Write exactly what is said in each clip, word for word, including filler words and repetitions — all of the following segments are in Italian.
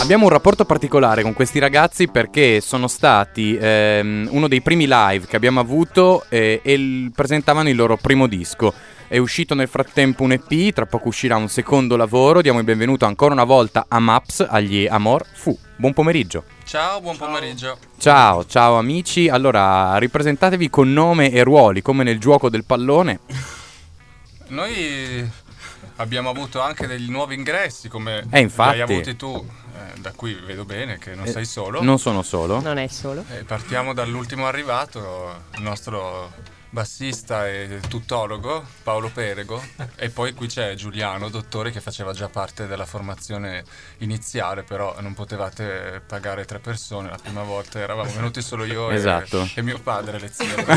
Abbiamo un rapporto particolare con questi ragazzi perché sono stati ehm, uno dei primi live che abbiamo avuto eh, e l- presentavano il loro primo disco. È uscito nel frattempo un E P, tra poco uscirà un secondo lavoro. Diamo il benvenuto ancora una volta a Maps, agli Amor Fu. Buon pomeriggio. Ciao, buon pomeriggio. Ciao, ciao amici. Allora, ripresentatevi con nome e ruoli, come nel gioco del pallone. Noi abbiamo avuto anche degli nuovi ingressi, come Eh, infatti. hai avuti tu, eh, da qui vedo bene che non Eh, sei solo. Non sono solo. Non è solo. Eh, partiamo dall'ultimo arrivato, il nostro bassista e tuttologo Paolo Perego, e poi qui c'è Giuliano, dottore, che faceva già parte della formazione iniziale, però non potevate pagare tre persone, la prima volta eravamo venuti solo io Esatto. e, e mio padre, Leziero.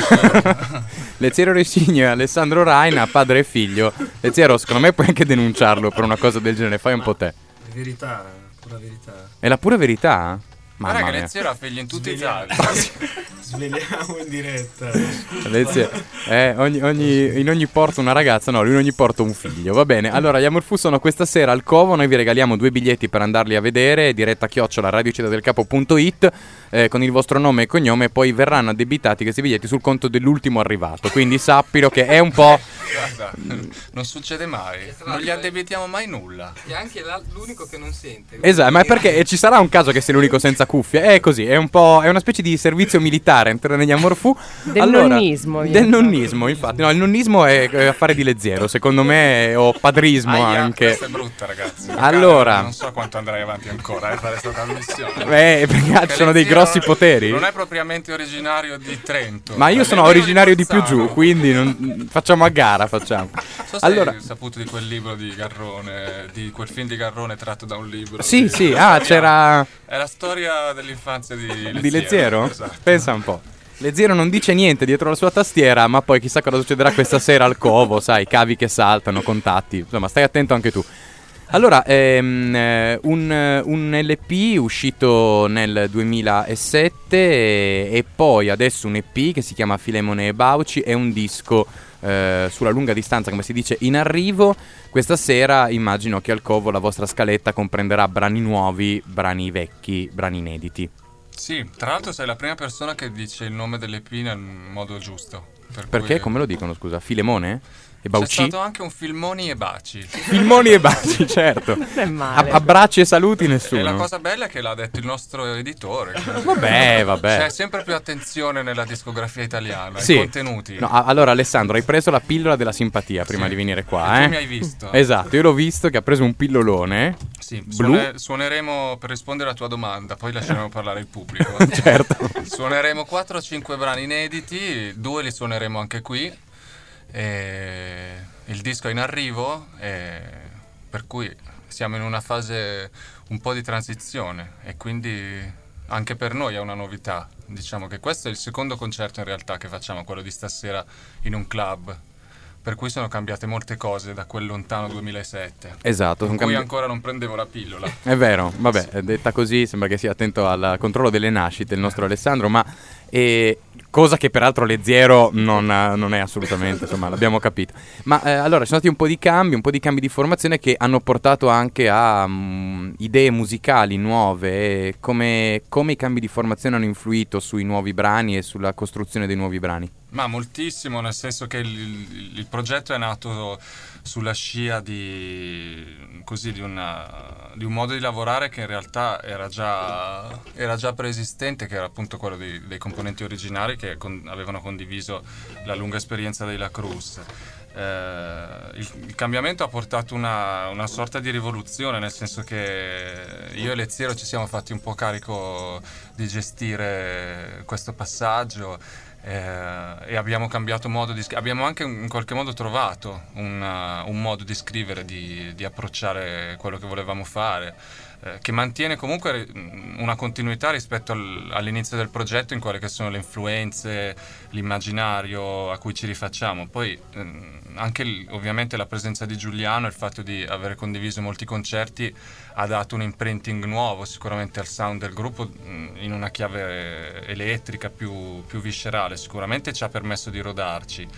Leziero Resigno e Alessandro Raina, padre e figlio. Leziero, secondo me puoi anche denunciarlo per una cosa del genere, fai un po' te. Verità, pura verità. È la pura verità? Guarda Mamma che mia. Leziero ha figli in tutta Svegliamo. Italia. Sveliamo in diretta. Leziero, eh, ogni, ogni- in ogni porto una ragazza, no, lui in ogni porto un figlio. Va bene, allora gli Amorfù sono questa sera al Covo. Noi vi regaliamo due biglietti per andarli a vedere, diretta chiocciola radiocittaddelcapo.it, eh, con il vostro nome e cognome, e poi verranno addebitati questi biglietti sul conto dell'ultimo arrivato. Quindi sappilo che è un po'... Guarda, non succede mai, non gli addebitiamo mai nulla. E anche la- l'unico che non sente. Esatto, ma è perché eh, ci sarà un caso che sei l'unico senza cuffie. È così, è un po', è una specie di servizio militare entrare negli Amorfù. Del Allora, nonnismo, Del viene nonnismo, infatti. No, il nonnismo è è affare di Leziero, secondo me, o padrismo Aia, anche. questa è brutta, ragazzi. Allora. non so quanto andrai avanti ancora a fare questa trasmissione. Beh, perché ci sono dei Leziero grossi poteri. Non è propriamente originario di Trento. Ma io È sono nemmeno originario di più Bolzano. giù, quindi non- facciamo a gara, facciamo. Non so se Allora, hai saputo di quel libro di Garrone, di quel film di Garrone tratto da un libro. sì, di- sì, ah, c'era È la storia dell'infanzia di Leziero. di Leziero? Esatto. Pensa un po'. Leziero non dice niente dietro la sua tastiera, ma poi chissà cosa succederà questa sera al Covo, sai, cavi che saltano, contatti, insomma, stai attento anche tu. Allora, ehm, eh, un, eh, un L P uscito nel duemilasette e, e poi adesso un E P che si chiama Filemone e Bauci, e un disco eh, sulla lunga distanza, come si dice, in arrivo. Questa sera immagino che al Covo la vostra scaletta comprenderà brani nuovi, brani vecchi, brani inediti. Sì, tra l'altro sei la prima persona che dice il nome dell'E P nel modo giusto. Per Perché? cui- Come lo dicono, scusa? Filemone? E C'è Bauci? stato anche un Filmoni e Baci. Filmoni e baci, certo. Non è A- male. abbracci e saluti E la nessuno. cosa bella è che l'ha detto il nostro editore. Vabbè, vabbè. C'è sempre più attenzione nella discografia italiana, Sì. ai contenuti. No, a- allora Alessandro, hai preso la pillola della simpatia prima Sì. di venire E qua, tu eh? mi hai visto. Esatto, io l'ho visto che ha preso un pillolone. Sì, Blu. suone- suoneremo per rispondere alla tua domanda, poi lasceremo parlare il pubblico. Certo. Suoneremo quattro o cinque brani inediti, due li suoneremo anche qui. E il disco è in arrivo, e per cui siamo in una fase un po' di transizione, e quindi anche per noi è una novità. Diciamo che questo è il secondo concerto in realtà che facciamo, quello di stasera in un club. Per cui sono cambiate molte cose da quel lontano duemilasette. Esatto, In sono cui cambi- ancora non prendevo la pillola. È vero, vabbè, detta così sembra che sia attento al controllo delle nascite il nostro Alessandro, ma eh, cosa che peraltro Leziero non, non è assolutamente, insomma, l'abbiamo capito. Ma eh, allora, ci sono stati un po' di cambi, un po' di cambi di formazione che hanno portato anche a mm, idee musicali nuove. E come, come i cambi di formazione hanno influito sui nuovi brani e sulla costruzione dei nuovi brani? Ma moltissimo, nel senso che il, il- il progetto è nato sulla scia di, così, di, una- di un modo di lavorare che in realtà era già, era già preesistente, che era appunto quello dei, dei componenti originari che con- avevano condiviso la lunga esperienza dei La Cruz. Eh, il, il cambiamento ha portato una, una sorta di rivoluzione, nel senso che io e Leziero ci siamo fatti un po' carico di gestire questo passaggio. Eh, e abbiamo cambiato modo di scrivere, abbiamo anche in qualche modo trovato una- un modo di scrivere, di, di approcciare quello che volevamo fare, eh, che mantiene comunque ri- una continuità rispetto al- all'inizio del progetto in quelle che sono le influenze, l'immaginario a cui ci rifacciamo. Poi ehm, anche il- ovviamente la presenza di Giuliano e il fatto di aver condiviso molti concerti ha dato un imprinting nuovo sicuramente al sound del gruppo, mh, in una chiave elettrica più, più viscerale. Sicuramente ci ha permesso di rodarci.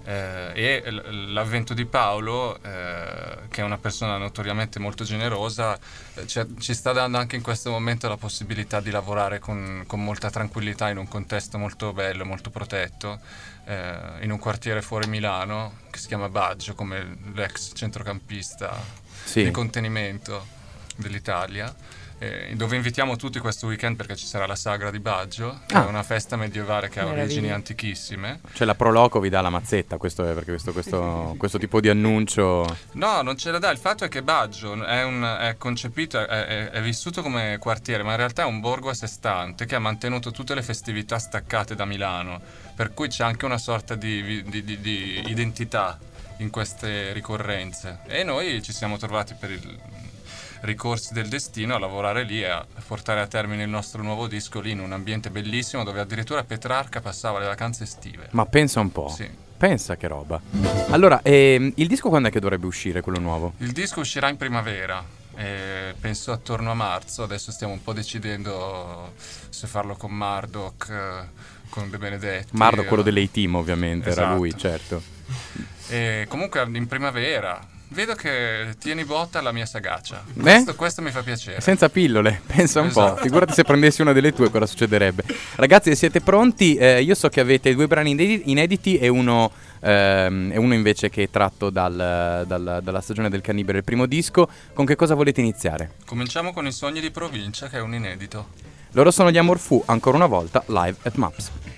Eh, e l- l'avvento di Paolo, eh, che è una persona notoriamente molto generosa, eh, ci, ci sta dando anche in questo momento la possibilità di lavorare con, con molta tranquillità in un contesto molto bello, molto protetto, eh, in un quartiere fuori Milano che si chiama Baggio, come l'ex centrocampista Sì. di contenimento dell'Italia. Eh, dove invitiamo tutti questo weekend perché ci sarà la sagra di Baggio, che Ah. è una festa medievale che ha Meraviglia. origini antichissime. Cioè la Proloco vi dà la mazzetta, questo è perché questo, questo, questo tipo di annuncio... No, non ce la dà. Il fatto è che Baggio è, un, è concepito, è, è, è vissuto come quartiere, ma in realtà è un borgo a sé stante che ha mantenuto tutte le festività staccate da Milano, per cui c'è anche una sorta di, di, di, di identità in queste ricorrenze. E noi ci siamo trovati per il ricorsi del destino a lavorare lì e a portare a termine il nostro nuovo disco lì in un ambiente bellissimo dove addirittura Petrarca passava le vacanze estive. Ma pensa un po'. Sì. Pensa che roba. Allora, ehm, il disco quando è che dovrebbe uscire, quello nuovo? Il disco uscirà in primavera, eh, penso attorno a marzo. Adesso stiamo un po' decidendo se farlo con Murdoch, eh, con De Benedetti. Mardo, quello eh. delle team ovviamente, era Esatto. lui, certo. E comunque in primavera. Vedo che tieni botta alla mia sagacia. Eh? Questo, questo mi fa piacere. Senza pillole, pensa un po'. Esatto. Figurati se prendessi una delle tue cosa succederebbe. Ragazzi, siete pronti? Eh, io so che avete due brani inedi- inediti e uno, ehm, e uno invece che è tratto dal, dal- dalla stagione del Cannibale, il primo disco. Con che cosa volete iniziare? Cominciamo con I sogni di provincia, che è un inedito. Loro sono gli Amor Fu, ancora una volta live at Maps.